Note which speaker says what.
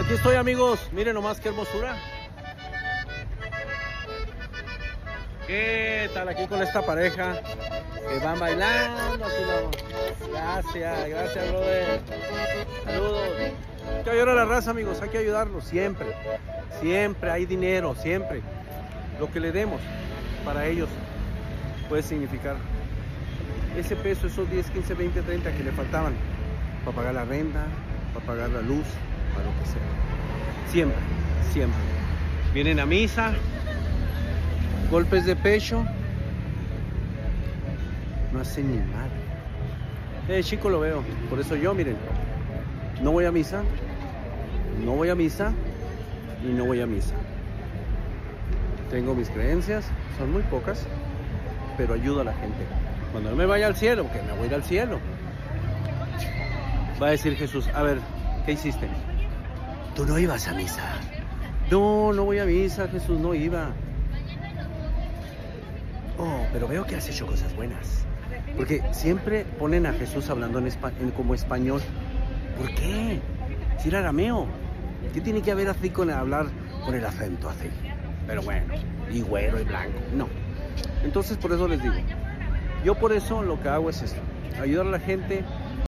Speaker 1: Aquí estoy, amigos. Miren nomás qué hermosura. ¿Qué tal aquí con esta pareja? Que van bailando. Aquí vamos. Gracias, brother. Saludos. Hay que ayudar a la raza, amigos. Hay que ayudarlos siempre. Siempre hay dinero, siempre. Lo que le demos para ellos puede significar ese peso, esos 10, 15, 20, 30 que le faltaban para pagar la renta, para pagar la luz, para lo que sea. Siempre, siempre. Vienen a misa, golpes de pecho, no hacen ni nada. Chico lo veo, por eso yo, miren, no voy a misa, y no voy a misa. Tengo mis creencias, son muy pocas, pero ayudo a la gente. Cuando no me vaya al cielo, porque me voy a ir al cielo, va a decir Jesús, a ver, ¿qué hiciste? Tú no ibas a misa. No voy a misa, Jesús, no iba. Oh, pero veo que has hecho cosas buenas. Porque siempre ponen a Jesús hablando como español. ¿Por qué? Si era arameo. ¿Qué tiene que haber así con hablar con el acento así? Pero bueno, y güero y blanco. No. Entonces por eso les digo. Yo por eso lo que hago es esto. Ayudar a la gente